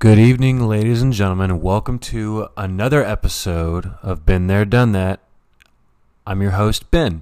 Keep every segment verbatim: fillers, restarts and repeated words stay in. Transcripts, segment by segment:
Good evening, ladies and gentlemen, and welcome to another episode of Been There, Done That. I'm your host, Ben.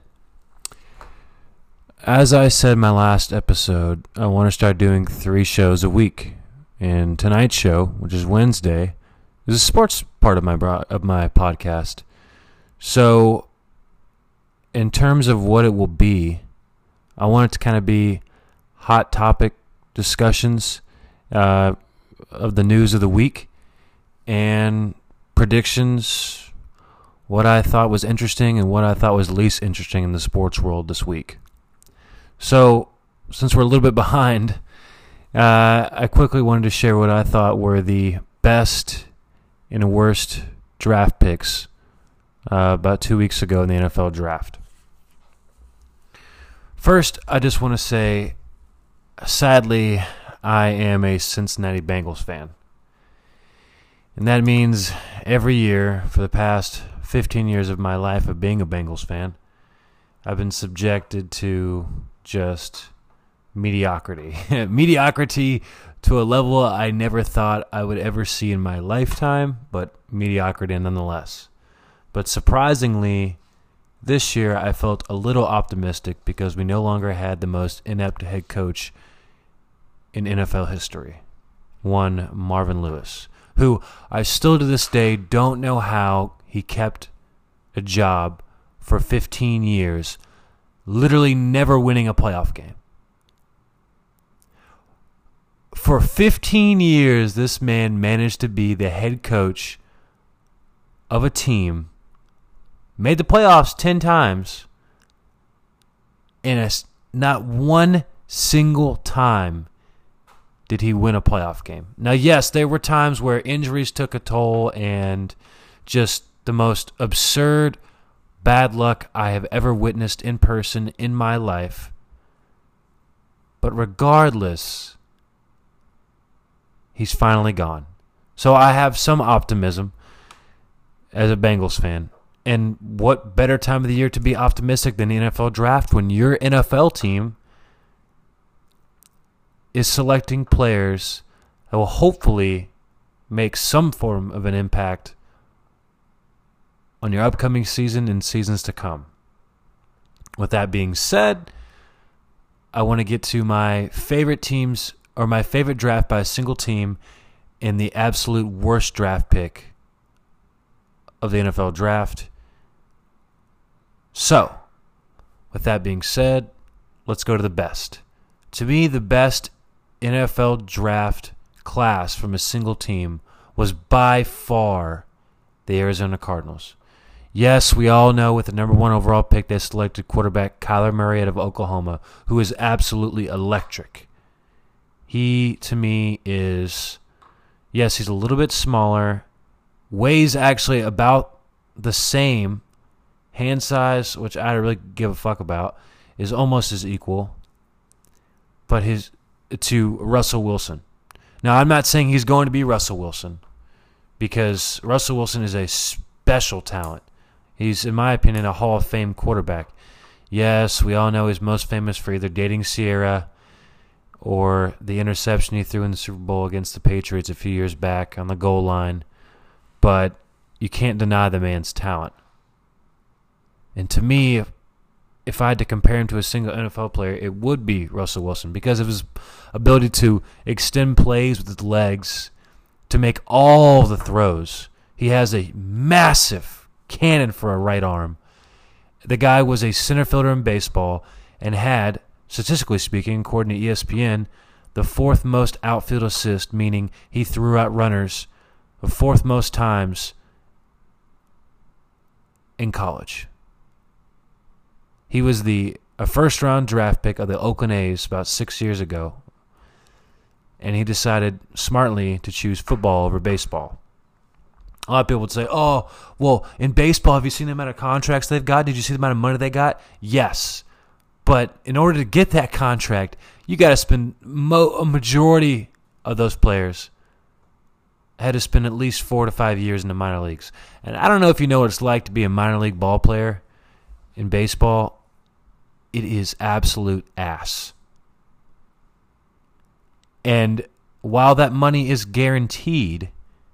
As I said in my last episode, I want to start doing three shows a week. And tonight's show, which is Wednesday, is a sports part of my bro- of my podcast. So, in terms of what it will be, I want it to kind of be hot topic discussions, uh, of the news of the week and predictions, what I thought was interesting and what I thought was least interesting in the sports world this week. So, since we're a little bit behind, uh, I quickly wanted to share what I thought were the best and worst draft picks uh, about two weeks ago in the N F L draft. First, I just want to say, sadly, I am a Cincinnati Bengals fan. And that means every year for the past fifteen years of my life of being a Bengals fan, I've been subjected to just mediocrity. Mediocrity to a level I never thought I would ever see in my lifetime, but mediocrity nonetheless. But surprisingly, this year I felt a little optimistic because we no longer had the most inept head coach in N F L history, one Marvin Lewis, who I still to this day don't know how he kept a job for fifteen years, literally never winning a playoff game. For fifteen years, this man managed to be the head coach of a team, made the playoffs ten times, and a, not one single time did he win a playoff game. Now, yes, there were times where injuries took a toll and just the most absurd bad luck I have ever witnessed in person in my life. But regardless, he's finally gone. So I have some optimism as a Bengals fan. And what better time of the year to be optimistic than the N F L draft when your N F L team is selecting players that will hopefully make some form of an impact on your upcoming season and seasons to come. With that being said, I want to get to my favorite teams or my favorite draft by a single team and the absolute worst draft pick of the N F L draft. So, with that being said, let's go to the best. To me, the best N F L draft class from a single team was by far the Arizona Cardinals. Yes, we all know with the number one overall pick, they selected quarterback Kyler Murray out of Oklahoma, who is absolutely electric. He, to me, is, yes, he's a little bit smaller, weighs actually about the same, hand size, which I don't really give a fuck about, is almost as equal, but his to Russell Wilson. Now, I'm not saying he's going to be Russell Wilson because Russell Wilson is a special talent. He's, in my opinion, a Hall of Fame quarterback. Yes, we all know he's most famous for either dating Sierra or the interception he threw in the Super Bowl against the Patriots a few years back on the goal line, but you can't deny the man's talent. And to me, if I had to compare him to a single N F L player, it would be Russell Wilson because of his ability to extend plays with his legs, to make all the throws. He has a massive cannon for a right arm. The guy was a center fielder in baseball and had, statistically speaking, according to E S P N, the fourth most outfield assist, meaning he threw out runners the fourth most times in college. He was the a first-round draft pick of the Oakland A's about six years ago, and he decided smartly to choose football over baseball. A lot of people would say, oh, well, in baseball, have you seen the amount of contracts they've got? Did you see the amount of money they got? Yes. But in order to get that contract, you got to spend mo- a majority of those players had to spend at least four to five years in the minor leagues. And I don't know if you know what it's like to be a minor league ball player in baseball. It is absolute ass. And while that money is guaranteed,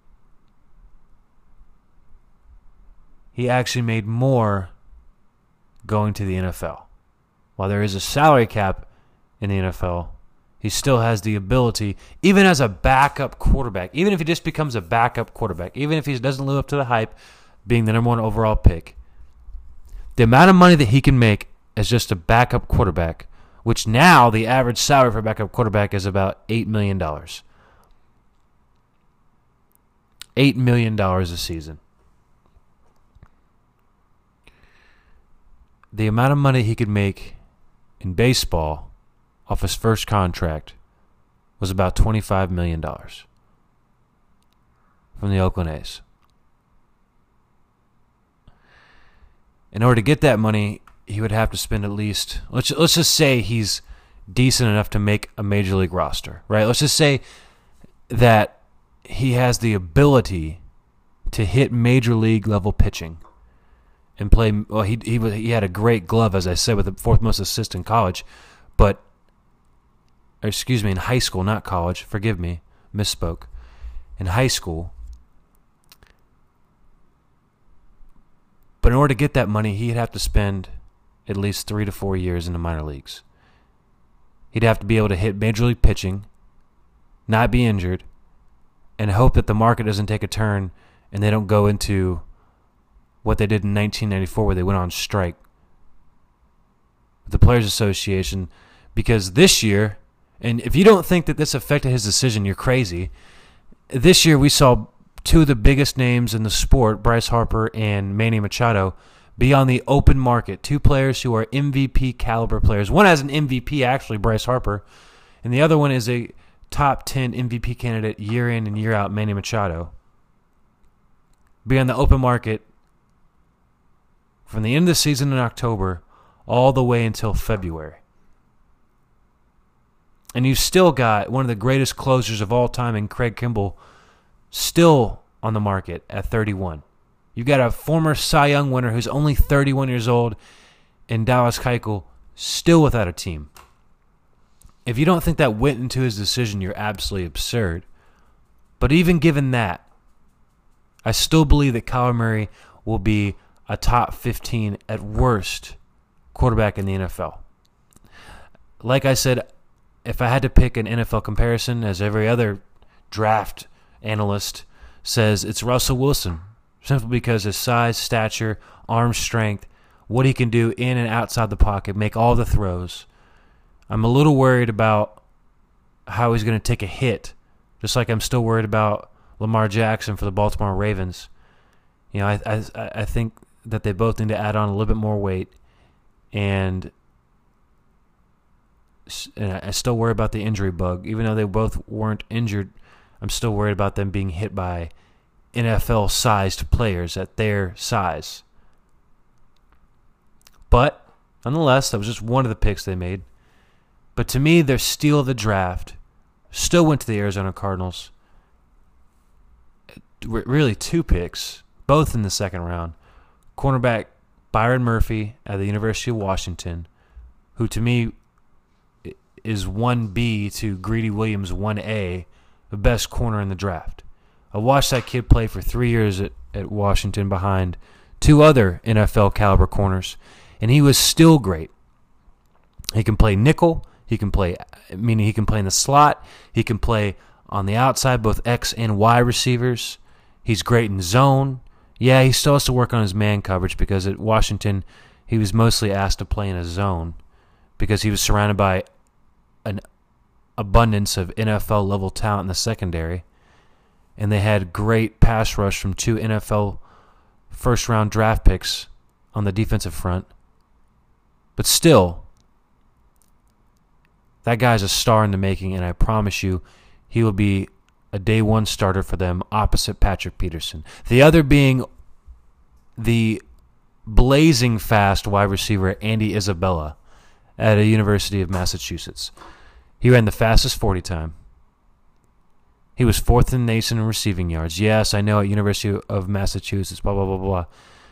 he actually made more going to the N F L. While there is a salary cap in the N F L, he still has the ability, even as a backup quarterback, even if he just becomes a backup quarterback, even if he doesn't live up to the hype, being the number one overall pick, the amount of money that he can make as just a backup quarterback, which now the average salary for a backup quarterback is about eight million dollars. eight million dollars a season. The amount of money he could make in baseball off his first contract was about twenty-five million dollars from the Oakland A's. In order to get that money, he would have to spend at least, let's let's just say he's decent enough to make a major league roster, right? Let's just say that he has the ability to hit major league level pitching and play. Well, he he he had a great glove, as I said, with the fourth most assists in college, but or excuse me, in high school, not college. Forgive me, misspoke. In high school. But in order to get that money, he'd have to spend at least three to four years in the minor leagues. He'd have to be able to hit major league pitching, not be injured, and hope that the market doesn't take a turn and they don't go into what they did in nineteen ninety-four where they went on strike with the Players Association. Because this year, and if you don't think that this affected his decision, you're crazy. This year we saw two of the biggest names in the sport, Bryce Harper and Manny Machado, be on the open market. Two players who are M V P caliber players. One has an M V P, actually, Bryce Harper, and the other one is a top ten M V P candidate year in and year out, Manny Machado. Be on the open market from the end of the season in October all the way until February. And you've still got one of the greatest closers of all time in Craig Kimbrell still on the market at thirty-one. You've got a former Cy Young winner who's only thirty-one years old in Dallas Keuchel still without a team. If you don't think that went into his decision, you're absolutely absurd. But even given that, I still believe that Kyler Murray will be a top fifteen at worst quarterback in the N F L. Like I said, if I had to pick an N F L comparison, as every other draft analyst says, it's Russell Wilson, simply because his size, stature, arm strength, what he can do in and outside the pocket, make all the throws. I'm a little worried about how he's going to take a hit, just like I'm still worried about Lamar Jackson for the Baltimore Ravens. You know, I I, I think that they both need to add on a little bit more weight, and, and I still worry about the injury bug. Even though they both weren't injured, I'm still worried about them being hit by N F L-sized players at their size. But, nonetheless, that was just one of the picks they made. But to me, their steal of the draft still went to the Arizona Cardinals. Really, two picks, both in the second round. Cornerback Byron Murphy at the University of Washington, who to me is one B to Greedy Williams one A, the best corner in the draft. I watched that kid play for three years at, at Washington behind two other N F L caliber corners, and he was still great. He can play nickel. He can play, meaning he can play in the slot. He can play on the outside, both X and Y receivers. He's great in zone. Yeah, he still has to work on his man coverage because at Washington he was mostly asked to play in a zone because he was surrounded by an abundance of N F L-level talent in the secondary. And they had great pass rush from two N F L first-round draft picks on the defensive front. But still, that guy's a star in the making, and I promise you he will be a day one starter for them opposite Patrick Peterson. The other being the blazing fast wide receiver Andy Isabella at the University of Massachusetts. He ran the fastest forty time. He was fourth in the nation in receiving yards. Yes, I know at University of Massachusetts, blah, blah, blah, blah.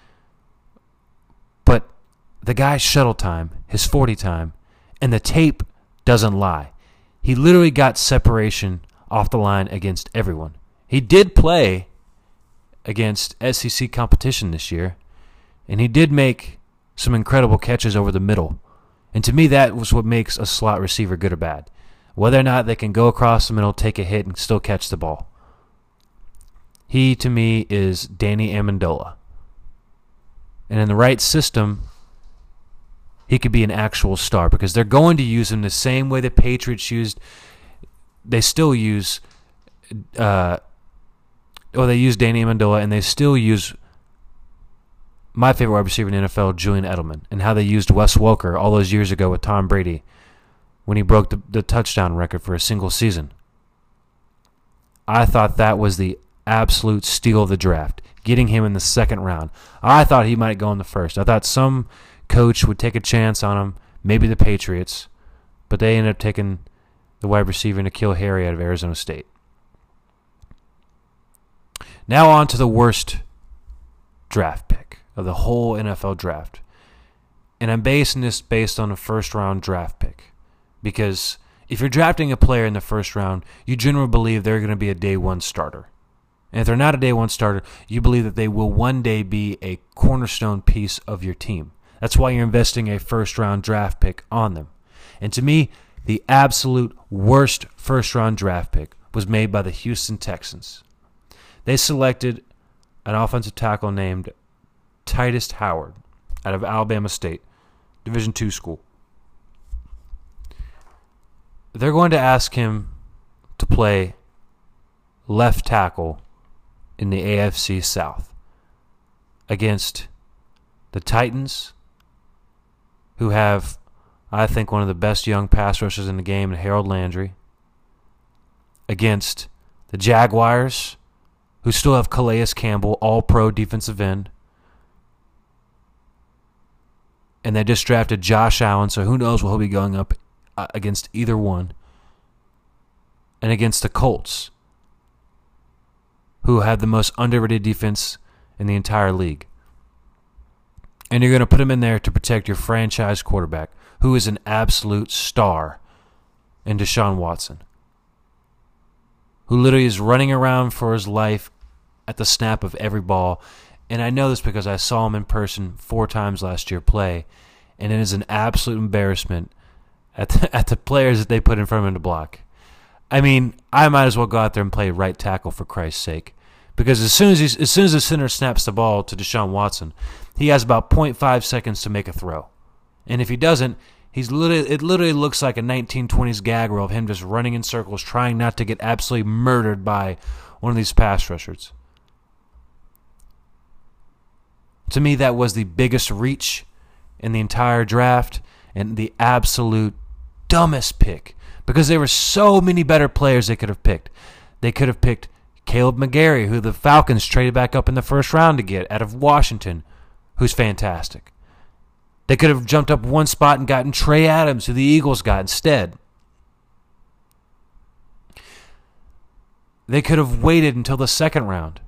But the guy's shuttle time, his forty time, and the tape doesn't lie. He literally got separation off the line against everyone. He did play against S E C competition this year, and he did make some incredible catches over the middle. And to me, that was what makes a slot receiver good or bad. Whether or not they can go across the middle, take a hit, and still catch the ball. He, to me, is Danny Amendola. And in the right system, he could be an actual star because they're going to use him the same way the Patriots used. They still use, uh, well, they use Danny Amendola, and they still use my favorite wide receiver in the N F L, Julian Edelman, and how they used Wes Welker all those years ago with Tom Brady when he broke the, the touchdown record for a single season. I thought that was the absolute steal of the draft, getting him in the second round. I thought he might go in the first. I thought some coach would take a chance on him, maybe the Patriots, but they ended up taking the wide receiver N'Keal Harry out of Arizona State. Now on to the worst draft pick of the whole N F L draft. And I'm basing this based on a first-round draft pick. Because if you're drafting a player in the first round, you generally believe they're going to be a day one starter. And if they're not a day one starter, you believe that they will one day be a cornerstone piece of your team. That's why you're investing a first-round draft pick on them. And to me, the absolute worst first-round draft pick was made by the Houston Texans. They selected an offensive tackle named Titus Howard out of Alabama State, Division two school. They're going to ask him to play left tackle in the A F C South against the Titans, who have, I think, one of the best young pass rushers in the game, Harold Landry, against the Jaguars, who still have Calais Campbell, all-pro defensive end, and they just drafted Josh Allen, so who knows what he'll be going up against either one, and against the Colts, who have the most underrated defense in the entire league. And you're going to put him in there to protect your franchise quarterback, who is an absolute star in Deshaun Watson, who literally is running around for his life at the snap of every ball. And I know this because I saw him in person four times last year play, and it is an absolute embarrassment at the, at the players that they put in front of him to block. I mean, I might as well go out there and play right tackle for Christ's sake, because as soon as he's, as soon as the center snaps the ball to Deshaun Watson, he has about point five seconds to make a throw, and if he doesn't, he's literally it literally looks like a nineteen twenties gag reel of him just running in circles, trying not to get absolutely murdered by one of these pass rushers. To me, that was the biggest reach in the entire draft and the absolute dumbest pick, because there were so many better players they could have picked. They could have picked Caleb McGarry, who the Falcons traded back up in the first round to get, out of Washington, who's fantastic. They could have jumped up one spot and gotten Trey Adams, who the Eagles got instead. They could have waited until the second round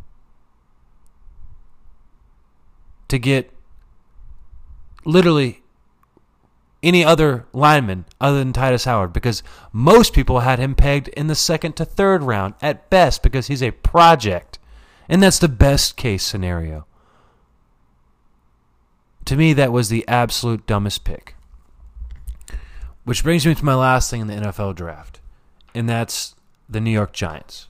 to get literally any other lineman other than Titus Howard, because most people had him pegged in the second to third round at best, because he's a project. And that's the best case scenario. To me, that was the absolute dumbest pick. Which brings me to my last thing in the N F L draft, and that's the New York Giants.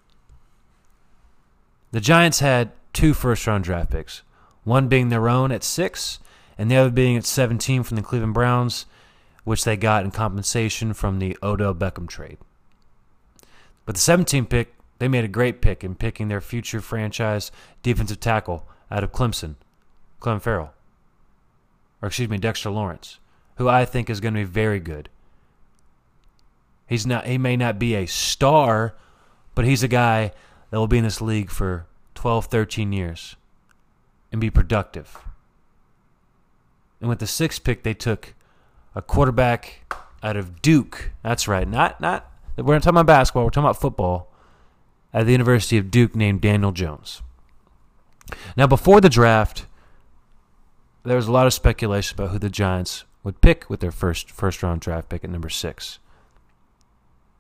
The Giants had two first-round draft picks, one being their own at six, and the other being at seventeen from the Cleveland Browns, which they got in compensation from the Odell Beckham trade. But the seventeenth pick, they made a great pick in picking their future franchise defensive tackle out of Clemson, Clem Farrell. Or excuse me, Dexter Lawrence, who I think is going to be very good. He's not. He may not be a star, but he's a guy that will be in this league for twelve, thirteen years and be productive. And with the sixth pick, they took a quarterback out of Duke. That's right. Not not we're not talking about basketball. We're talking about football. At the University of Duke, named Daniel Jones. Now, before the draft, there was a lot of speculation about who the Giants would pick with their first first round draft pick at number six.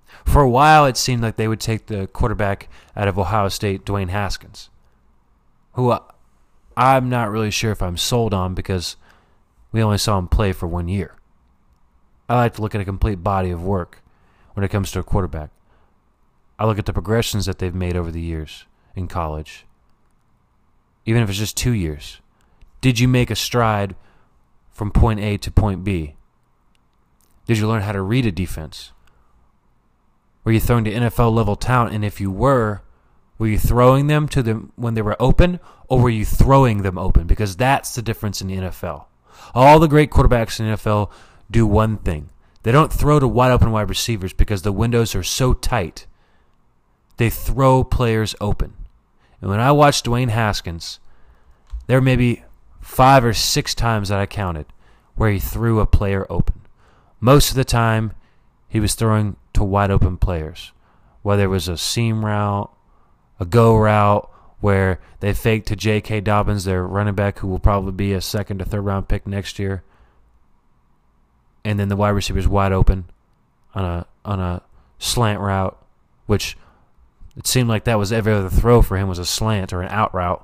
For a while, it seemed like they would take the quarterback out of Ohio State, Dwayne Haskins, who uh, I'm not really sure if I'm sold on because we only saw him play for one year. I like to look at a complete body of work when it comes to a quarterback. I look at the progressions that they've made over the years in college. Even if it's just two years. Did you make a stride from point A to point B? Did you learn how to read a defense? Were you throwing to N F L level talent? And if you were, were you throwing them to them when they were open, or were you throwing them open? Because that's the difference in the N F L. All the great quarterbacks in the N F L do one thing. They don't throw to wide open wide receivers because the windows are so tight. They throw players open. And when I watched Dwayne Haskins, there may be five or six times that I counted where he threw a player open. Most of the time, he was throwing to wide open players, whether it was a seam route, a go route, where they faked to J K. Dobbins, their running back, who will probably be a second or third round pick next year, and then the wide receiver's wide open on a on a slant route, which it seemed like that was every other throw for him was a slant or an out route.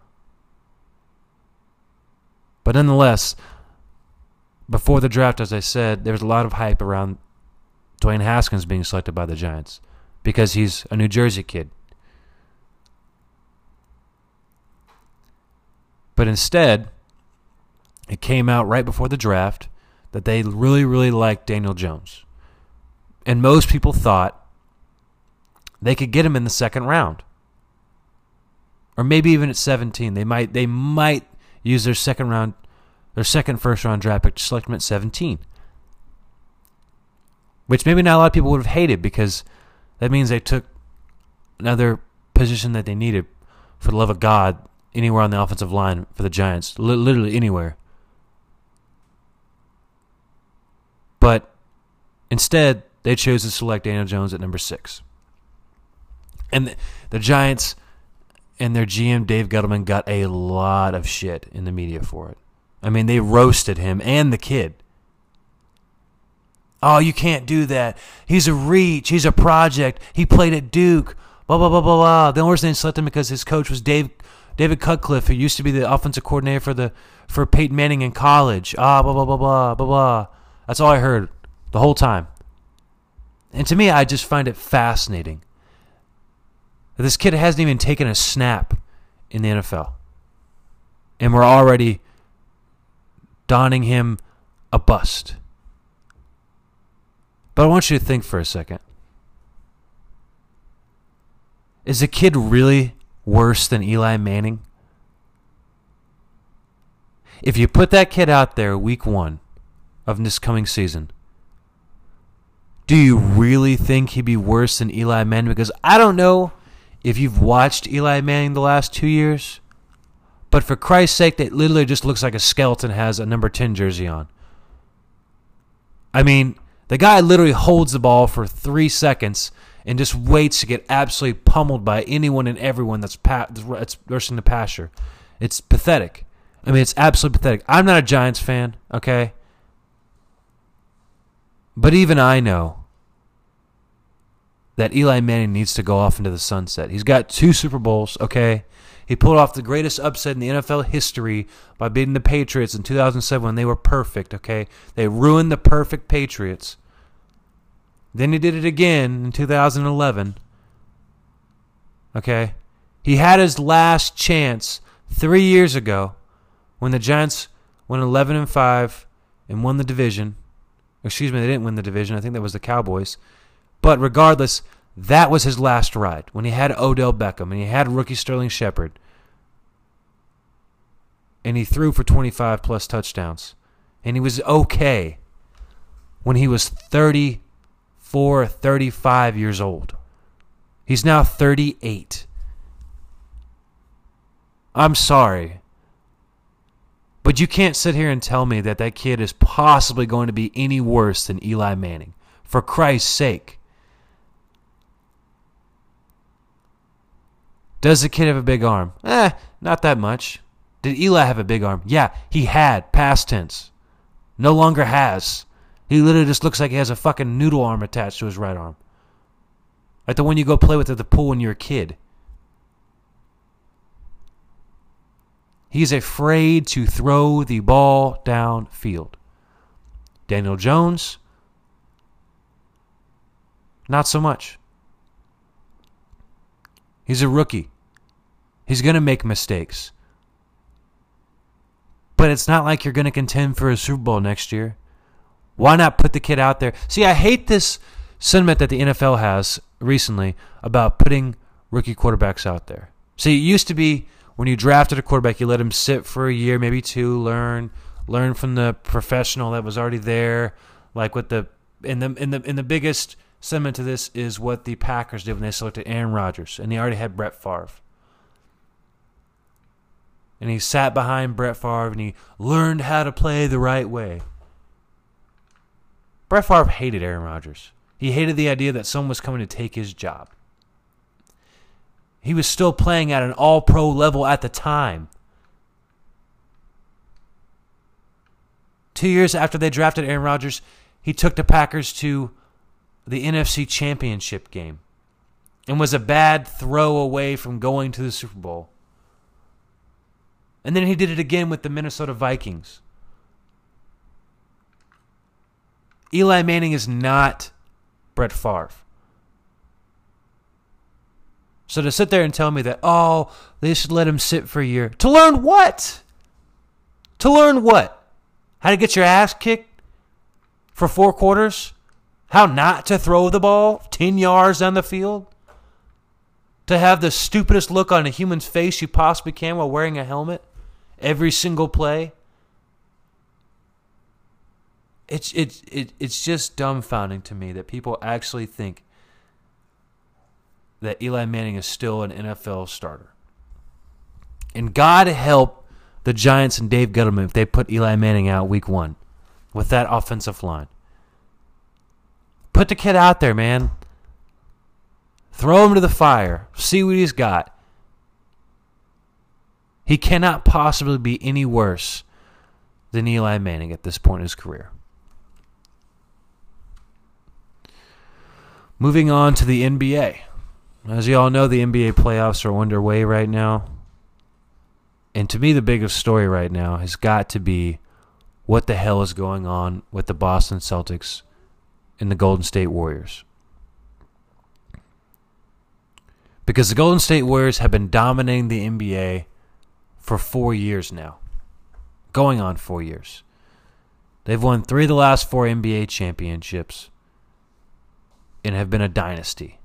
But nonetheless, before the draft, as I said, there was a lot of hype around Dwayne Haskins being selected by the Giants because he's a New Jersey kid. But instead, it came out right before the draft that they really, really liked Daniel Jones. And most people thought they could get him in the second round. Or maybe even at seventeen. They might they might use their second round, their second first round draft pick to select him at seventeen. Which maybe not a lot of people would have hated because that means they took another position that they needed, for the love of God, anywhere on the offensive line for the Giants. L- literally anywhere. But instead, they chose to select Daniel Jones at number six. And the, the Giants and their G M, Dave Gettleman, got a lot of shit in the media for it. I mean, they roasted him and the kid. Oh, you can't do that. He's a reach. He's a project. He played at Duke. Blah, blah, blah, blah, blah. The only reason they selected him because his coach was Dave David Cutcliffe, who used to be the offensive coordinator for the for Peyton Manning in college. Ah, blah, blah, blah, blah, blah, blah. That's all I heard the whole time. And to me, I just find it fascinating that this kid hasn't even taken a snap in the N F L. And we're already donning him a bust. But I want you to think for a second. Is the kid really worse than Eli Manning? If you put that kid out there week one of this coming season, do you really think he'd be worse than Eli Manning? Because I don't know if you've watched Eli Manning the last two years, but for Christ's sake, that literally just looks like a skeleton has a number ten jersey on. I mean, the guy literally holds the ball for three seconds and just waits to get absolutely pummeled by anyone and everyone that's pa- that's rushing the passer. It's pathetic. I mean, it's absolutely pathetic. I'm not a Giants fan, okay? But even I know that Eli Manning needs to go off into the sunset. He's got two Super Bowls, okay? He pulled off the greatest upset in the N F L history by beating the Patriots in two thousand seven when they were perfect, okay? They ruined the perfect Patriots. Then he did it again in two thousand eleven. Okay? He had his last chance three years ago when the Giants went eleven and five and won the division. Excuse me, they didn't win the division. I think that was the Cowboys. But regardless, that was his last ride when he had Odell Beckham and he had rookie Sterling Shepard. And he threw for twenty-five plus touchdowns. And he was okay when he was thirty-four, thirty-five years old. He's now thirty-eight. I'm sorry, but you can't sit here and tell me that that kid is possibly going to be any worse than Eli Manning. For Christ's sake. Does the kid have a big arm? Eh, not that much. Did Eli have a big arm? Yeah, he had. Past tense. No longer has. He literally just looks like he has a fucking noodle arm attached to his right arm. Like the one you go play with at the pool when you're a kid. He's afraid to throw the ball downfield. Daniel Jones, not so much. He's a rookie. He's going to make mistakes. But it's not like you're going to contend for a Super Bowl next year. Why not put the kid out there? See, I hate this sentiment that the N F L has recently about putting rookie quarterbacks out there. See, it used to be when you drafted a quarterback, you let him sit for a year, maybe two, learn, learn from the professional that was already there. Like with the in the in the in the biggest sentiment to this is what the Packers did when they selected Aaron Rodgers, and they already had Brett Favre. And he sat behind Brett Favre and he learned how to play the right way. Brett Favre hated Aaron Rodgers. He hated the idea that someone was coming to take his job. He was still playing at an all-pro level at the time. Two years after they drafted Aaron Rodgers, he took the Packers to the N F C Championship game and was a bad throw away from going to the Super Bowl. And then he did it again with the Minnesota Vikings. Eli Manning is not Brett Favre. So to sit there and tell me that, oh, they should let him sit for a year. To learn what? To learn what? How to get your ass kicked for four quarters? How not to throw the ball ten yards down the field? To have the stupidest look on a human's face you possibly can while wearing a helmet? Every single play? It's, it's, it, it's just dumbfounding to me that people actually think that Eli Manning is still an N F L starter. And God help the Giants and Dave Gettleman if they put Eli Manning out week one with that offensive line. Put the kid out there, man. Throw him to the fire. See what he's got. He cannot possibly be any worse than Eli Manning at this point in his career. Moving on to the N B A. As you all know, the N B A playoffs are underway right now. And to me, the biggest story right now has got to be what the hell is going on with the Boston Celtics and the Golden State Warriors. Because the Golden State Warriors have been dominating the N B A for four years now. Going on four years. They've won three of the last four N B A championships and have been a dynasty.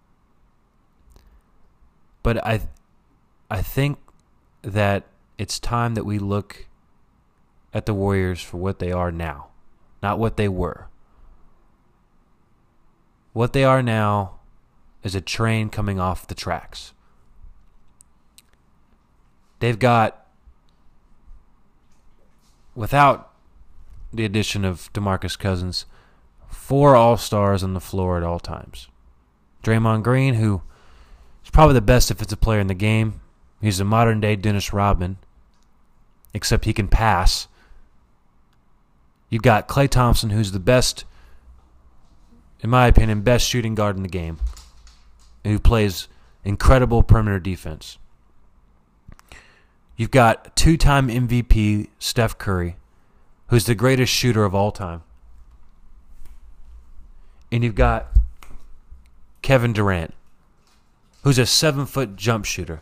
But I I think that it's time that we look at the Warriors for what they are now, not what they were. What they are now is a train coming off the tracks. They've got, without the addition of DeMarcus Cousins, four All-Stars on the floor at all times. Draymond Green, who is probably the best defensive player in the game. He's a modern-day Dennis Rodman, except he can pass. You've got Klay Thompson, who's the best, in my opinion, best shooting guard in the game, who plays incredible perimeter defense. You've got two-time M V P Steph Curry, who's the greatest shooter of all time. And you've got Kevin Durant, who's a seven-foot jump shooter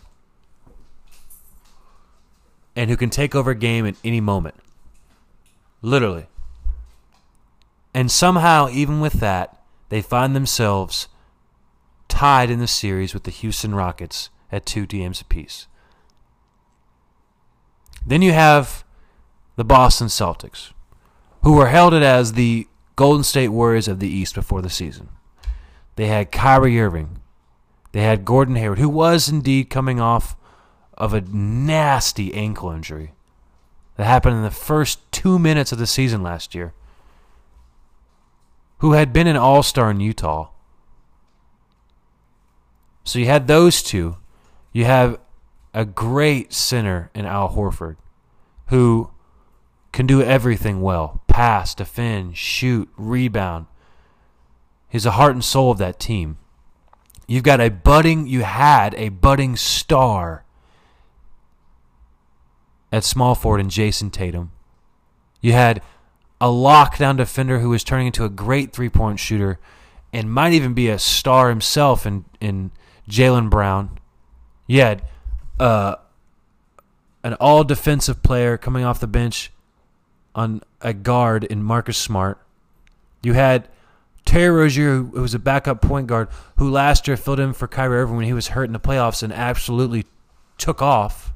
and who can take over a game at any moment. Literally. And somehow, even with that, they find themselves tied in the series with the Houston Rockets at two games apiece. Then you have the Boston Celtics, who were heralded as the Golden State Warriors of the East before the season. They had Kyrie Irving. They had Gordon Hayward, who was indeed coming off of a nasty ankle injury that happened in the first two minutes of the season last year, who had been an all-star in Utah. So you had those two. You have a great center in Al Horford, who can do everything well. Pass, defend, shoot, rebound. He's the heart and soul of that team. You've got a budding, you had a budding star at small forward in Jason Tatum. You had a lockdown defender who was turning into a great three-point shooter and might even be a star himself in, in Jaylen Brown. You had uh, an all-defensive player coming off the bench on a guard in Marcus Smart. You had Terry Rozier, who was a backup point guard, who last year filled in for Kyrie Irving when he was hurt in the playoffs and absolutely took off.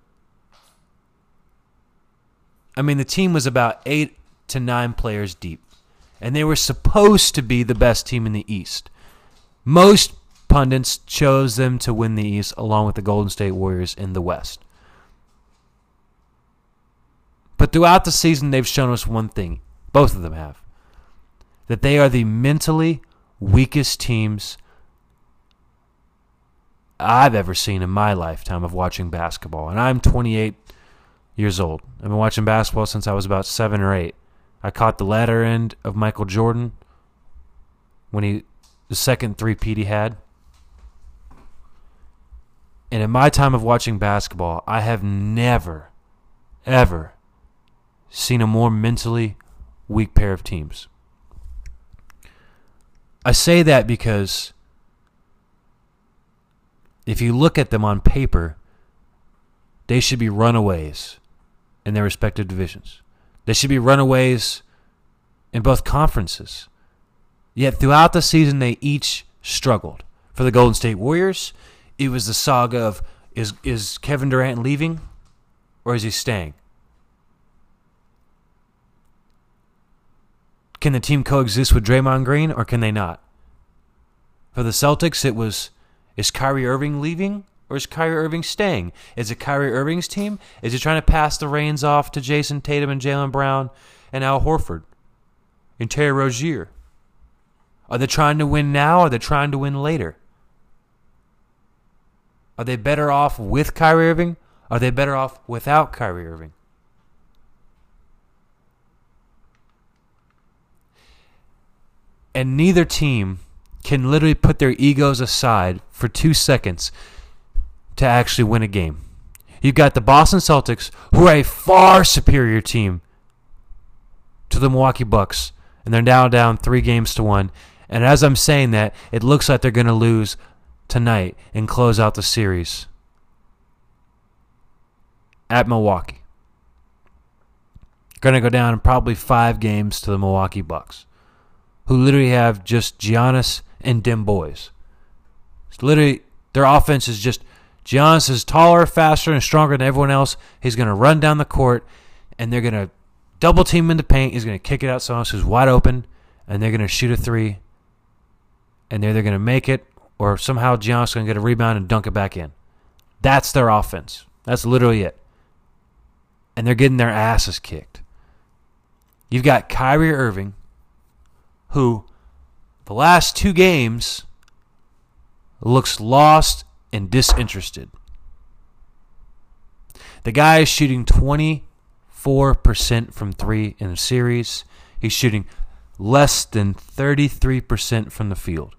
I mean, the team was about eight to nine players deep, and they were supposed to be the best team in the East. Most pundits chose them to win the East along with the Golden State Warriors in the West. But throughout the season, they've shown us one thing. Both of them have. That they are the mentally weakest teams I've ever seen in my lifetime of watching basketball. And I'm twenty-eight years old. I've been watching basketball since I was about seven or eight. I caught the latter end of Michael Jordan when he, the second three-peat he had. And in my time of watching basketball, I have never, ever seen a more mentally weak pair of teams. I say that because if you look at them on paper, they should be runaways in their respective divisions. They should be runaways in both conferences. Yet throughout the season, they each struggled. For the Golden State Warriors, it was the saga of, is, is Kevin Durant leaving or is he staying? Can the team coexist with Draymond Green or can they not? For the Celtics, it was, is Kyrie Irving leaving or is Kyrie Irving staying? Is it Kyrie Irving's team? Is he trying to pass the reins off to Jason Tatum and Jaylen Brown and Al Horford and Terry Rozier? Are they trying to win now or are they trying to win later? Are they better off with Kyrie Irving? Are they better off without Kyrie Irving? And neither team can literally put their egos aside for two seconds to actually win a game. You've got the Boston Celtics, who are a far superior team to the Milwaukee Bucks, and they're now down three games to one. And as I'm saying that, it looks like they're going to lose tonight and close out the series at Milwaukee. Going to go down in probably five games to the Milwaukee Bucks, who literally have just Giannis and dim boys. It's literally, their offense is just, Giannis is taller, faster, and stronger than everyone else. He's going to run down the court, and they're going to double team him in the paint. He's going to kick it out to someone else who's wide open, and they're going to shoot a three, and they're either going to make it, or somehow Giannis is going to get a rebound and dunk it back in. That's their offense. That's literally it. And they're getting their asses kicked. You've got Kyrie Irving, who the last two games looks lost and disinterested. The guy is shooting twenty-four percent from three in a series. He's shooting less than thirty-three percent from the field.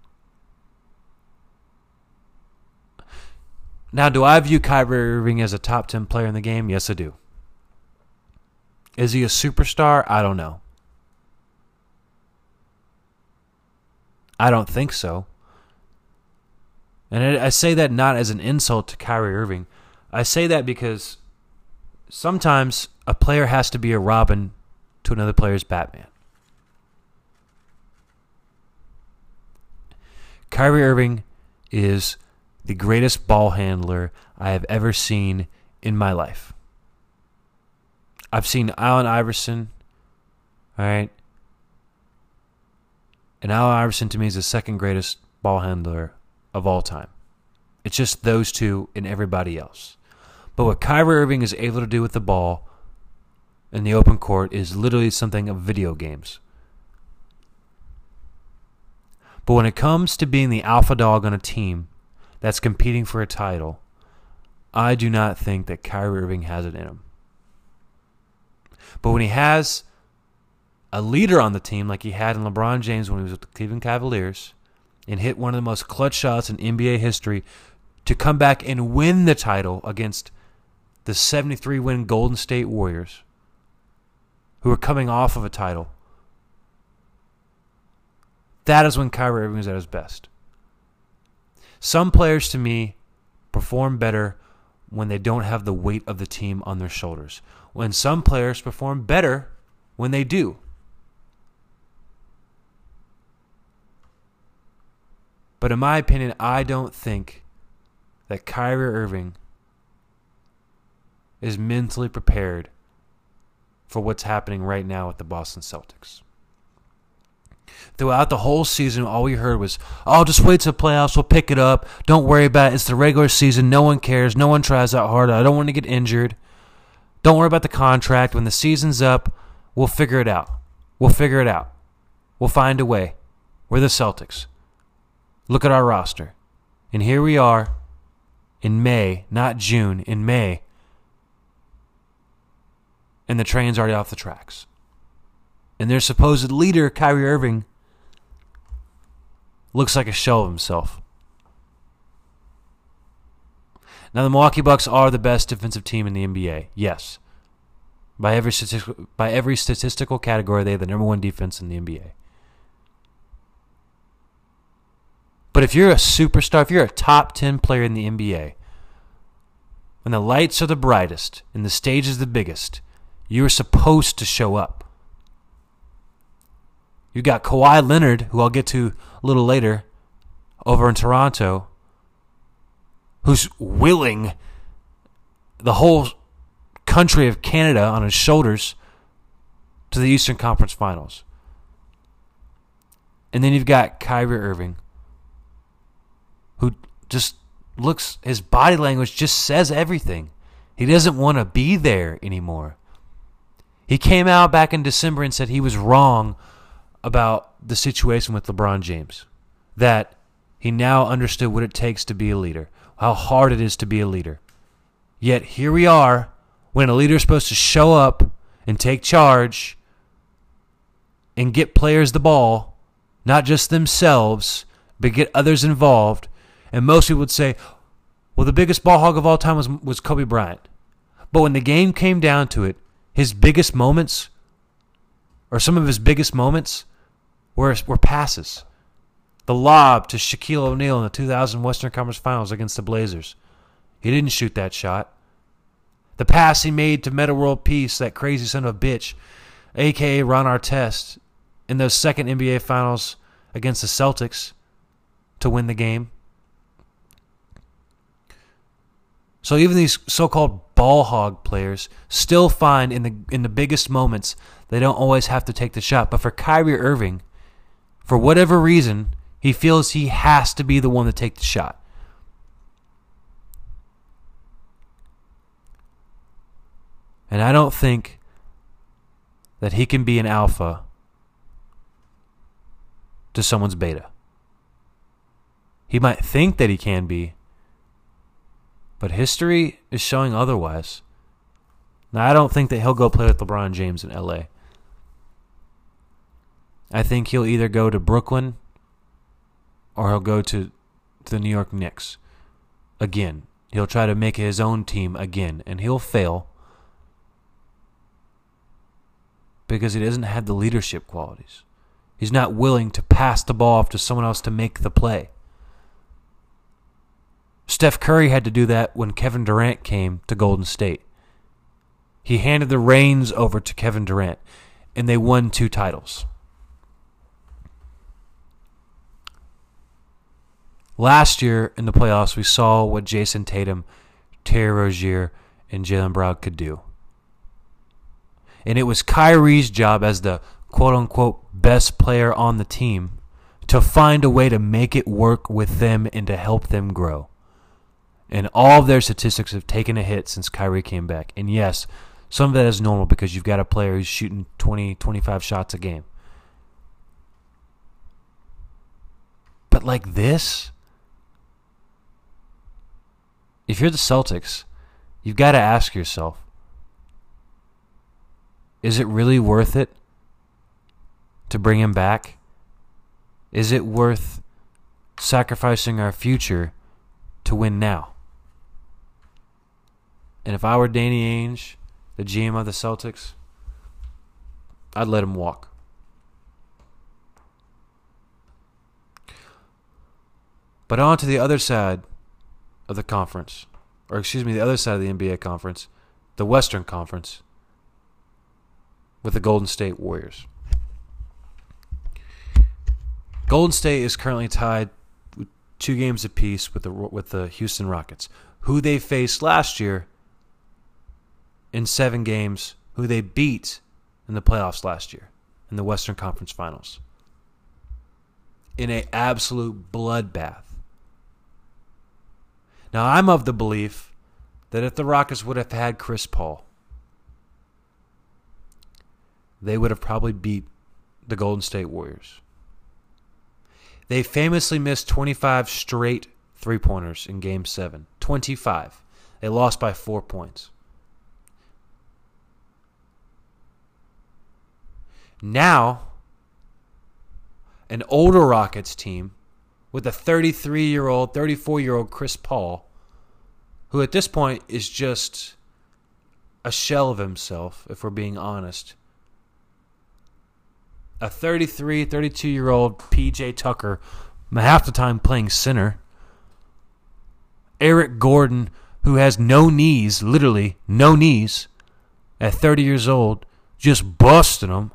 Now, do I view Kyrie Irving as a top ten player in the game? Yes, I do. Is he a superstar? I don't know. I don't think so. And I, I say that not as an insult to Kyrie Irving. I say that because sometimes a player has to be a Robin to another player's Batman. Kyrie Irving is the greatest ball handler I have ever seen in my life. I've seen Allen Iverson, all right? And Allen Iverson, to me, is the second greatest ball handler of all time. It's just those two and everybody else. But what Kyrie Irving is able to do with the ball in the open court is literally something of video games. But when it comes to being the alpha dog on a team that's competing for a title, I do not think that Kyrie Irving has it in him. But when he has a leader on the team like he had in LeBron James when he was with the Cleveland Cavaliers, and hit one of the most clutch shots in N B A history to come back and win the title against the seventy-three win Golden State Warriors, who are coming off of a title. That is when Kyrie Irving is at his best. Some players, to me, perform better when they don't have the weight of the team on their shoulders. When some players perform better when they do. But in my opinion, I don't think that Kyrie Irving is mentally prepared for what's happening right now with the Boston Celtics. Throughout the whole season, all we heard was, oh, just wait till the playoffs, we'll pick it up. Don't worry about it. It's the regular season. No one cares. No one tries that hard. I don't want to get injured. Don't worry about the contract. When the season's up, we'll figure it out. We'll figure it out. We'll find a way. We're the Celtics. Look at our roster. And here we are in May, not June, in May. And the train's already off the tracks. And their supposed leader, Kyrie Irving, looks like a shell of himself. Now, the Milwaukee Bucks are the best defensive team in the N B A. Yes. By every statistical, by every statistical category, they have the number one defense in the N B A. But if you're a superstar, if you're a top ten player in the N B A, when the lights are the brightest and the stage is the biggest, you're supposed to show up. You got Kawhi Leonard, who I'll get to a little later, over in Toronto, who's willing the whole country of Canada on his shoulders to the Eastern Conference Finals. And then you've got Kyrie Irving, who just looks, his body language just says everything. He doesn't want to be there anymore. He came out back in December and said he was wrong about the situation with LeBron James, that he now understood what it takes to be a leader, how hard it is to be a leader. Yet here we are, when a leader is supposed to show up and take charge and get players the ball, not just themselves, but get others involved. And most people would say, well, the biggest ball hog of all time was, was Kobe Bryant. But when the game came down to it, his biggest moments, or some of his biggest moments, were, were passes. The lob to Shaquille O'Neal in the two thousand Western Conference Finals against the Blazers. He didn't shoot that shot. The pass he made to Metta World Peace, that crazy son of a bitch, a k a. Ron Artest, in those second N B A Finals against the Celtics to win the game. So even these so-called ball hog players still find in the in the biggest moments they don't always have to take the shot. But for Kyrie Irving, for whatever reason, he feels he has to be the one to take the shot. And I don't think that he can be an alpha to someone's beta. He might think that he can be, but history is showing otherwise. Now, I don't think that he'll go play with LeBron James in L A. I think he'll either go to Brooklyn or he'll go to, to the New York Knicks. Again, he'll try to make his own team again, and he'll fail because he doesn't have the leadership qualities. He's not willing to pass the ball off to someone else to make the play. Steph Curry had to do that when Kevin Durant came to Golden State. He handed the reins over to Kevin Durant, and they won two titles. Last year in the playoffs, we saw what Jason Tatum, Terry Rozier, and Jaylen Brown could do. And it was Kyrie's job as the quote-unquote best player on the team to find a way to make it work with them and to help them grow. And all of their statistics have taken a hit since Kyrie came back. And yes, some of that is normal because you've got a player who's shooting twenty, twenty-five shots a game. But like this, if you're the Celtics, you've got to ask yourself, is it really worth it to bring him back? Is it worth sacrificing our future to win now. And if I were Danny Ainge, the G M of the Celtics, I'd let him walk. But on to the other side of the conference, or excuse me, the other side of the N B A conference, the Western Conference, with the Golden State Warriors. Golden State is currently tied with two games apiece with the with the Houston Rockets, who they faced last year in seven games, who they beat in the playoffs last year in the Western Conference Finals. In an absolute bloodbath. Now, I'm of the belief that if the Rockets would have had Chris Paul, they would have probably beat the Golden State Warriors. They famously missed twenty-five straight three-pointers in Game seven. twenty-five. They lost by four points. Now, an older Rockets team with a thirty-three-year-old, thirty-four-year-old Chris Paul, who at this point is just a shell of himself, if we're being honest. A thirty-three, thirty-two-year-old P J Tucker, half the time playing center. Eric Gordon, who has no knees, literally no knees, at thirty years old, just busting them.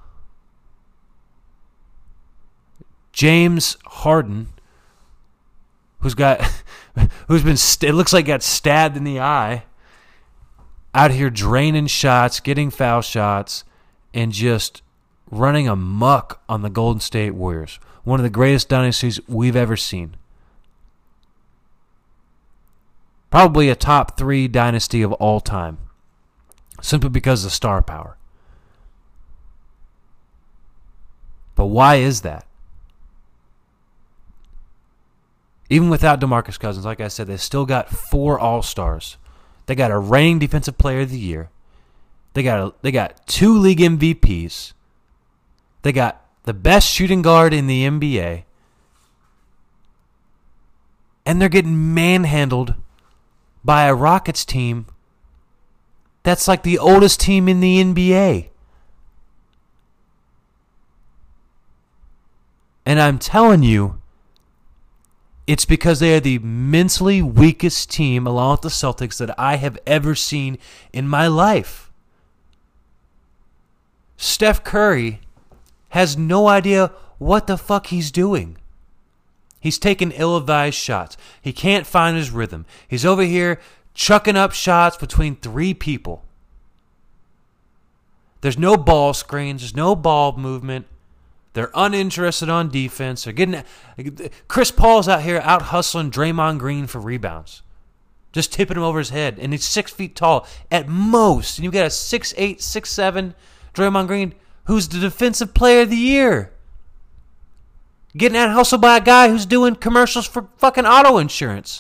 James Harden, who's got, who's been, it looks like got stabbed in the eye, out here draining shots, getting foul shots, and just running amok on the Golden State Warriors. One of the greatest dynasties we've ever seen. Probably a top three dynasty of all time. Simply because of star power. But why is that? Even without DeMarcus Cousins, like I said, they still got four All-Stars. They got a reigning Defensive Player of the Year. They got a, they got two league M V Ps. They got the best shooting guard in the N B A. And they're getting manhandled by a Rockets team that's like the oldest team in the N B A. And I'm telling you, it's because they are the mentally weakest team, along with the Celtics, that I have ever seen in my life. Steph Curry has no idea what the fuck he's doing. He's taking ill-advised shots. He can't find his rhythm. He's over here chucking up shots between three people. There's no ball screens. There's no ball movement. They're uninterested on defense. They're getting Chris Paul's out here out hustling Draymond Green for rebounds, just tipping him over his head, and he's six feet tall at most. And you've got a six eight, six seven Draymond Green, who's the Defensive Player of the Year, getting out hustled by a guy who's doing commercials for fucking auto insurance.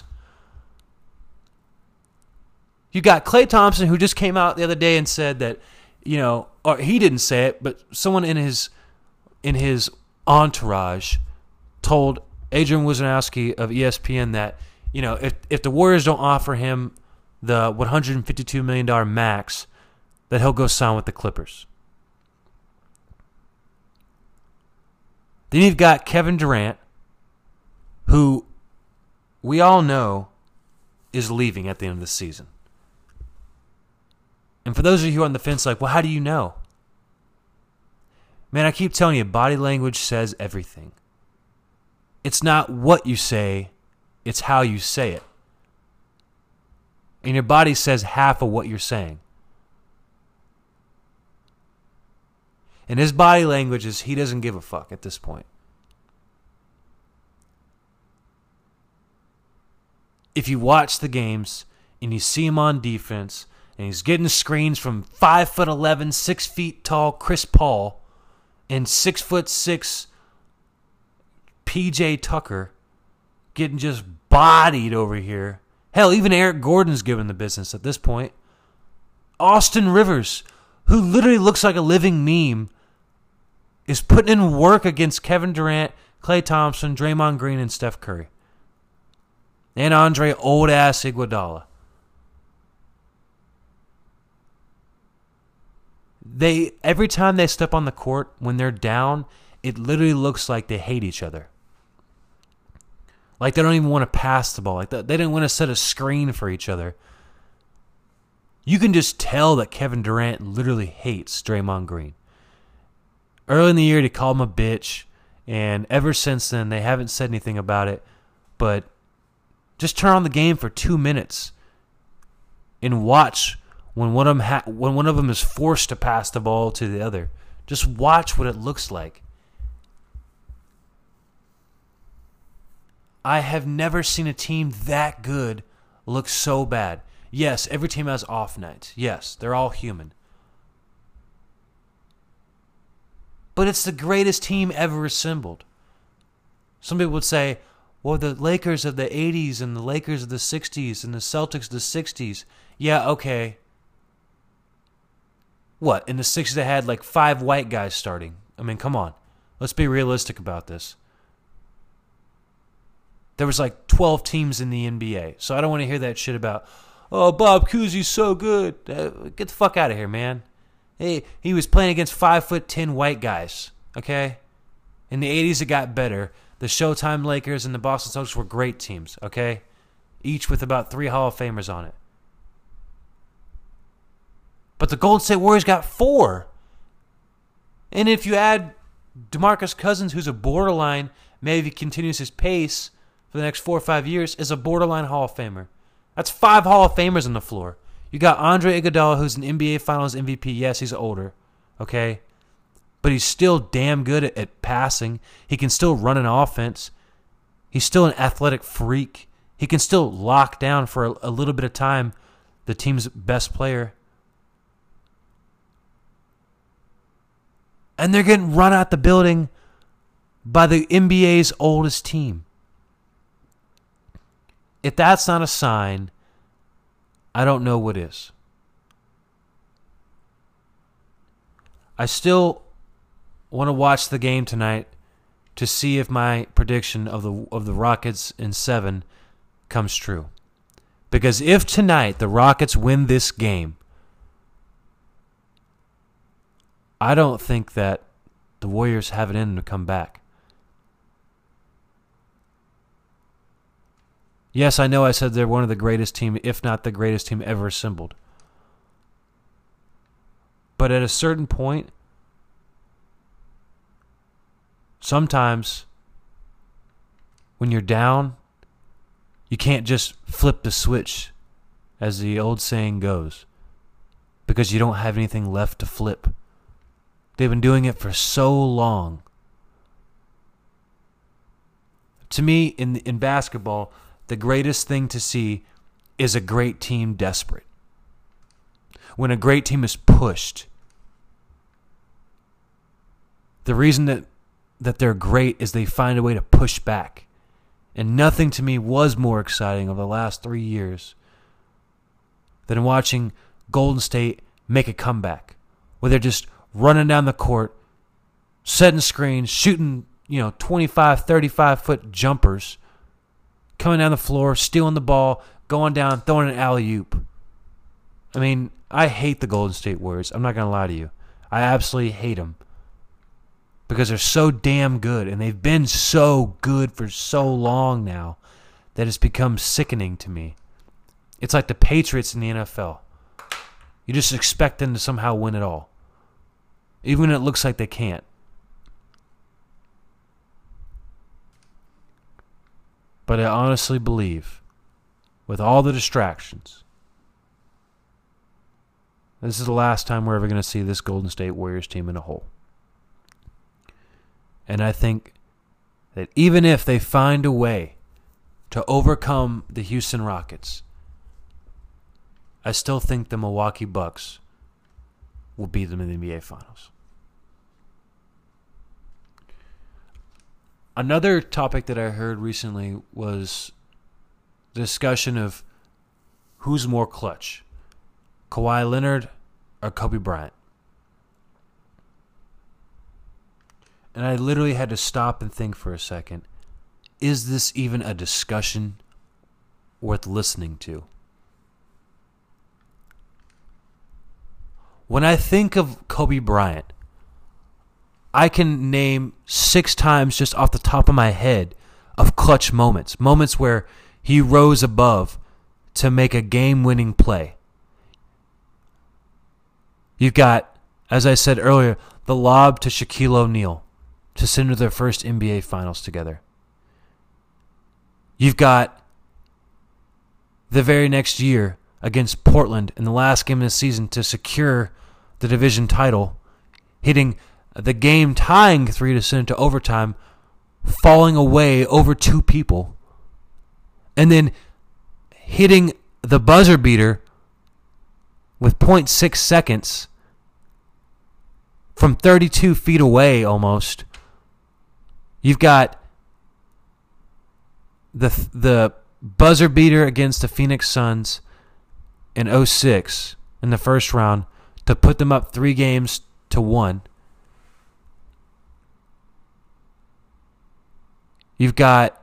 You got Klay Thompson, who just came out the other day and said that, you know, or he didn't say it, but someone in his in his entourage told Adrian Wojnarowski of E S P N that, you know, if if the Warriors don't offer him the one hundred fifty-two million dollars max, that he'll go sign with the Clippers. Then you've got Kevin Durant, who we all know is leaving at the end of the season. And for those of you who are on the fence, like, well, how do you know? Man, I keep telling you, body language says everything. It's not what you say, it's how you say it. And your body says half of what you're saying. And his body language is he doesn't give a fuck at this point. If you watch the games and you see him on defense and he's getting screens from five foot eleven, six feet tall Chris Paul and six foot six P J Tucker getting just bodied over here. Hell, even Eric Gordon's giving the business at this point. Austin Rivers, who literally looks like a living meme, is putting in work against Kevin Durant, Klay Thompson, Draymond Green, and Steph Curry. And Andre old-ass Iguodala. They every time they step on the court, when they're down, it literally looks like they hate each other. Like they don't even want to pass the ball. Like they didn't want to set a screen for each other. You can just tell that Kevin Durant literally hates Draymond Green. Early in the year, he called him a bitch, and ever since then, they haven't said anything about it. But just turn on the game for two minutes and watch when one of them ha- when one of them is forced to pass the ball to the other. Just watch what it looks like. I have never seen a team that good look so bad. Yes, every team has off nights. Yes, they're all human. But it's the greatest team ever assembled. Some people would say, well, the Lakers of the eighties and the Lakers of the sixties and the Celtics of the sixties. Yeah, okay. What, in the sixties they had like five white guys starting? I mean, come on. Let's be realistic about this. There was like twelve teams in the N B A. So I don't want to hear that shit about, oh, Bob Cousy's so good. Uh, get the fuck out of here, man. Hey, he was playing against five foot ten white guys, okay? In the eighties, it got better. The Showtime Lakers and the Boston Celtics were great teams, okay? Each with about three Hall of Famers on it. But the Golden State Warriors got four. And if you add DeMarcus Cousins, who's a borderline, maybe if he continues his pace for the next four or five years, is a borderline Hall of Famer. That's five Hall of Famers on the floor. You got Andre Iguodala, who's an N B A Finals M V P. Yes, he's older, okay? But he's still damn good at, at passing. He can still run an offense. He's still an athletic freak. He can still lock down for a, a little bit of time the team's best player. And they're getting run out the building by the N B A's oldest team. If that's not a sign, I don't know what is. I still want to watch the game tonight to see if my prediction of the of the Rockets in seven comes true. Because if tonight the Rockets win this game, I don't think that the Warriors have it in them to come back. Yes, I know I said they're one of the greatest team, if not the greatest team ever assembled. But at a certain point, sometimes when you're down, you can't just flip the switch, as the old saying goes, because you don't have anything left to flip. They've been doing it for so long. To me, in in basketball, the greatest thing to see is a great team desperate. When a great team is pushed. The reason that, that they're great is they find a way to push back. And nothing to me was more exciting over the last three years than watching Golden State make a comeback. Where they're just running down the court, setting screens, shooting, you know, twenty-five, thirty-five foot jumpers, coming down the floor, stealing the ball, going down, throwing an alley-oop. I mean, I hate the Golden State Warriors. I'm not going to lie to you. I absolutely hate them. Because they're so damn good, and they've been so good for so long now that it's become sickening to me. It's like the Patriots in the N F L. You just expect them to somehow win it all. Even when it looks like they can't. But I honestly believe, with all the distractions, this is the last time we're ever going to see this Golden State Warriors team in a hole. And I think that even if they find a way to overcome the Houston Rockets, I still think the Milwaukee Bucks will beat them in the N B A Finals. Another topic that I heard recently was the discussion of who's more clutch, Kawhi Leonard or Kobe Bryant. and I literally had to stop and think for a second, is this even a discussion worth listening to? When I think of Kobe Bryant, I can name six times just off the top of my head of clutch moments. Moments where he rose above to make a game-winning play. You've got, as I said earlier, the lob to Shaquille O'Neal to send to their first N B A Finals together. You've got the very next year against Portland in the last game of the season to secure the division title, hitting the game-tying three to send it to overtime, falling away over two people, and then hitting the buzzer beater with point six seconds from thirty-two feet away almost. You've got the the buzzer beater against the Phoenix Suns in oh six in the first round to put them up three games to one. You've got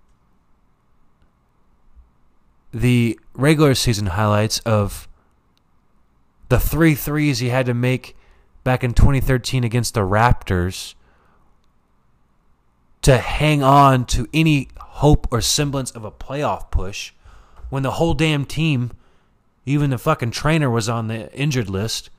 the regular season highlights of the three threes he had to make back in twenty thirteen against the Raptors to hang on to any hope or semblance of a playoff push when the whole damn team, even the fucking trainer, was on the injured list.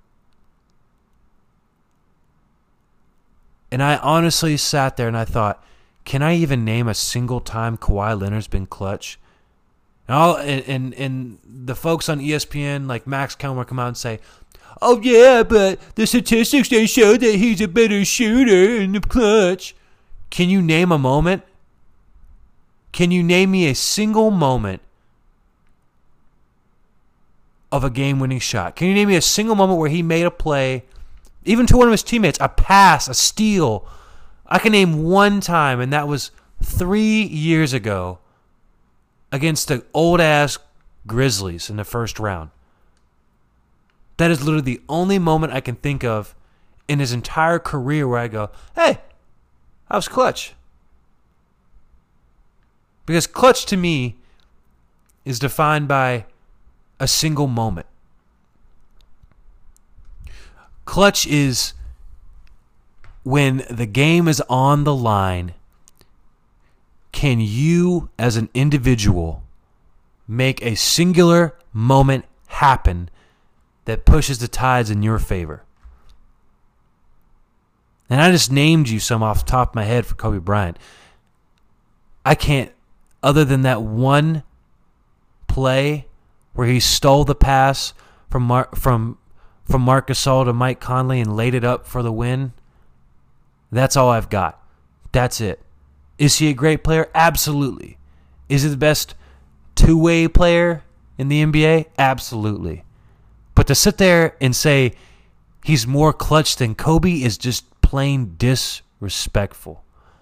And I honestly sat there and I thought, can I even name a single time Kawhi Leonard's been clutch? And, all, and, and, and the folks on E S P N, like Max Kellerman, come out and say, oh yeah, but the statistics, they show that he's a better shooter in the clutch. Can you name a moment? Can you name me a single moment of a game-winning shot? Can you name me a single moment where he made a play, even to one of his teammates, a pass, a steal? I can name one time, and that was three years ago against the old-ass Grizzlies in the first round. That is literally the only moment I can think of in his entire career where I go, hey, that was clutch. Because clutch to me is defined by a single moment. Clutch is when the game is on the line. Can you, as an individual, make a singular moment happen that pushes the tides in your favor? And I just named you some off the top of my head for Kobe Bryant. I can't, other than that one play where he stole the pass from Mar- from from Marc Gasol to Mike Conley and laid it up for the win. That's all I've got. That's it. Is he a great player? Absolutely. Is he the best two-way player in the N B A? Absolutely. But to sit there and say he's more clutch than Kobe is just plain disrespectful.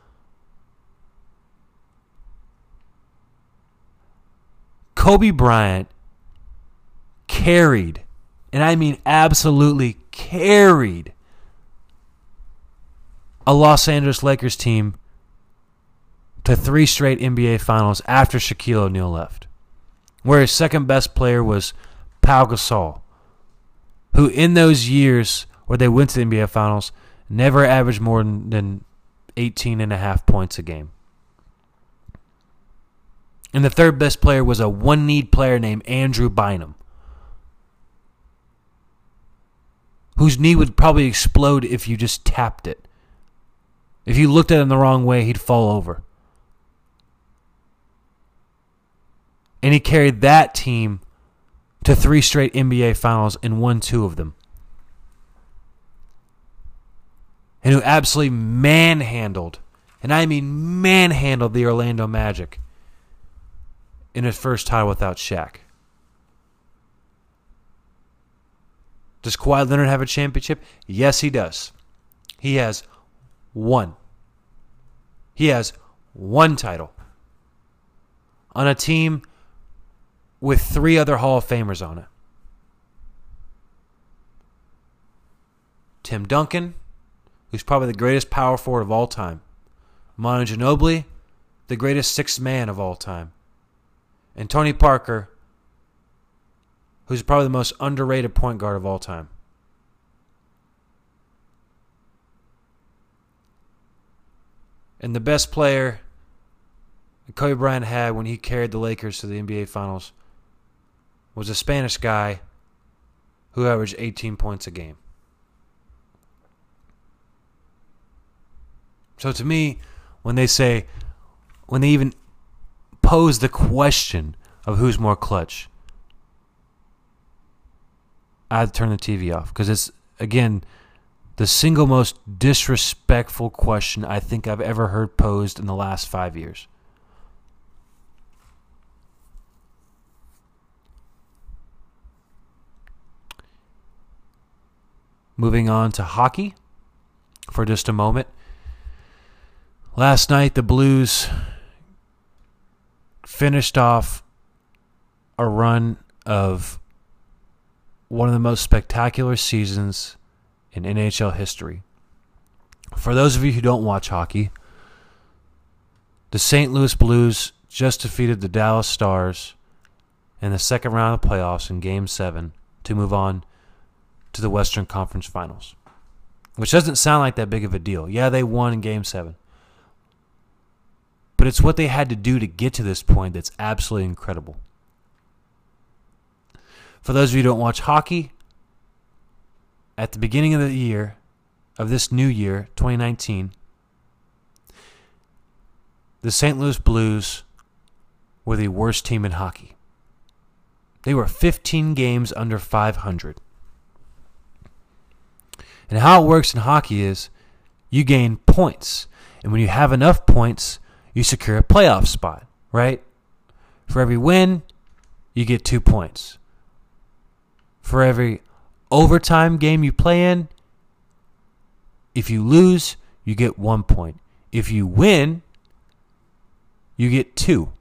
Kobe Bryant carried, and I mean absolutely carried, a Los Angeles Lakers team to three straight N B A Finals after Shaquille O'Neal left, where his second best player was Pau Gasol, who in those years where they went to the N B A Finals never averaged more than, than eighteen and a half points a game. And the third best player was a one-need player named Andrew Bynum, whose knee would probably explode if you just tapped it. If you looked at him the wrong way, he'd fall over. And he carried that team to three straight N B A Finals and won two of them. And who absolutely manhandled, and I mean manhandled, the Orlando Magic in his first title without Shaq. Does Kawhi Leonard have a championship? Yes, he does. He has one. He has one title on a team with three other Hall of Famers on it. Tim Duncan, who's probably the greatest power forward of all time. Manu Ginobili, the greatest sixth man of all time. And Tony Parker, who's probably the most underrated point guard of all time. And the best player that Kobe Bryant had when he carried the Lakers to the N B A Finals was a Spanish guy who averaged eighteen points a game. So to me, when they say, when they even pose the question of who's more clutch, I'd turn the T V off because it's, again, the single most disrespectful question I think I've ever heard posed in the last five years. Moving on to hockey for just a moment. Last night, the Blues finished off a run of one of the most spectacular seasons in N H L history. For those of you who don't watch hockey, the Saint Louis Blues just defeated the Dallas Stars in the second round of the playoffs in Game seven to move on to the Western Conference Finals, which doesn't sound like that big of a deal. Yeah, they won in Game seven. But it's what they had to do to get to this point that's absolutely incredible. For those of you who don't watch hockey, at the beginning of the year, of this new year, twenty nineteen, the Saint Louis Blues were the worst team in hockey. They were fifteen games under five hundred. And how it works in hockey is you gain points. And when you have enough points, you secure a playoff spot, right? For every win, you get two points. For every overtime game you play in, if you lose, you get one point. If you win, you get two.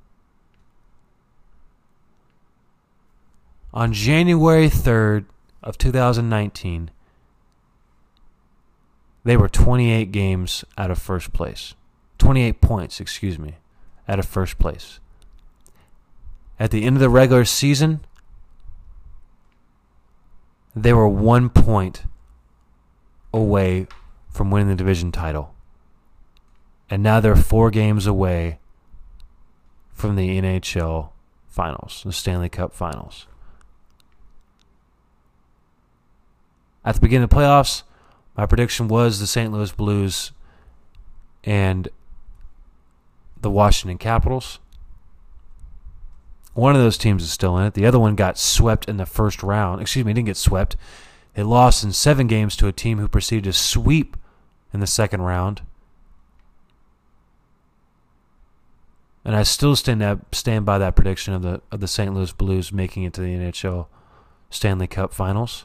On January third of two thousand nineteen, they were twenty-eight games out of first place. twenty-eight points, excuse me, out of first place. At the end of the regular season, they were one point away from winning the division title. And now they're four games away from the N H L Finals, the Stanley Cup Finals. At the beginning of the playoffs, my prediction was the Saint Louis Blues and the Washington Capitals. One of those teams is still in it. The other one got swept in the first round. Excuse me, didn't get swept. They lost in seven games to a team who proceeded to sweep in the second round. And I still stand up, stand by that prediction of the of the Saint Louis Blues making it to the N H L Stanley Cup Finals.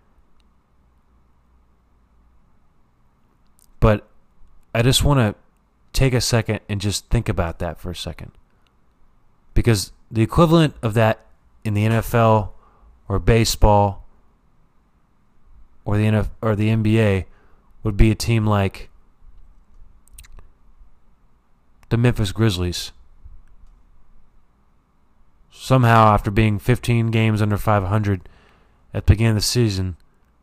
But I just want to take a second and just think about that for a second. Because the equivalent of that in the N F L or baseball or the N F L or the N B A would be a team like the Memphis Grizzlies. Somehow, after being fifteen games under five hundred at the beginning of the season,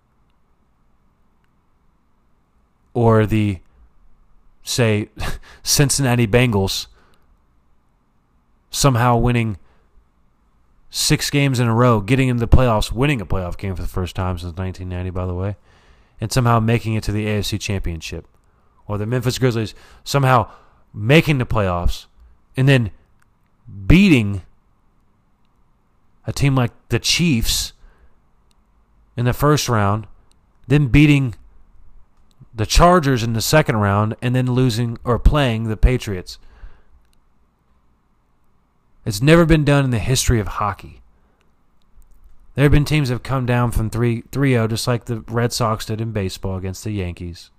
or the, say, Cincinnati Bengals somehow winning six games in a row, getting into the playoffs, winning a playoff game for the first time since nineteen ninety, by the way, and somehow making it to the A F C Championship. Or the Memphis Grizzlies somehow making the playoffs and then beating a team like the Chiefs in the first round, then beating the Chargers in the second round, and then losing or playing the Patriots. It's never been done in the history of hockey. There have been teams that have come down from three oh, just like the Red Sox did in baseball against the Yankees.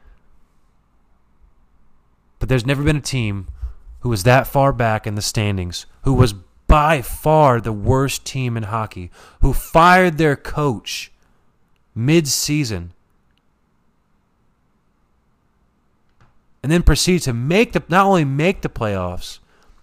But there's never been a team who was that far back in the standings, who was by far the worst team in hockey, who fired their coach mid-season and then proceed to make the not only make the playoffs,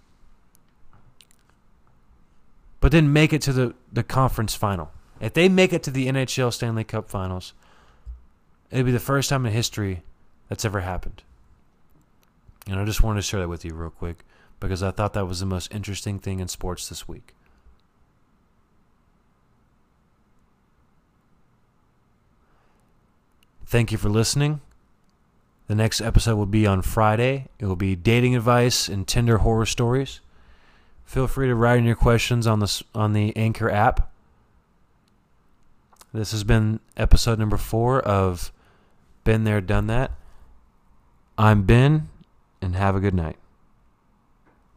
but then make it to the, the conference final. If they make it to the N H L Stanley Cup Finals, it'll be the first time in history that's ever happened. And I just wanted to share that with you real quick because I thought that was the most interesting thing in sports this week. Thank you for listening. The next episode will be on Friday. It will be dating advice and Tinder horror stories. Feel free to write in your questions on the, on the Anchor app. This has been episode number four of Been There, Done That. I'm Ben, and have a good night.